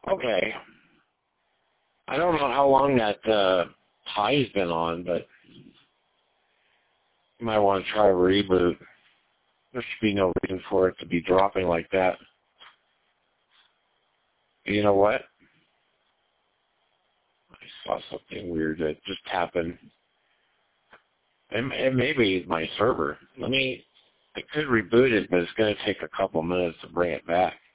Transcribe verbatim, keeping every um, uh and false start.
Okay. I don't know how long that uh, high's been on, but you might want to try a reboot. There should be no reason for it to be dropping like that. You know what? I saw something weird that just happened. And it may be my server. Let me, I could reboot it, but it's going to take a couple minutes to bring it back.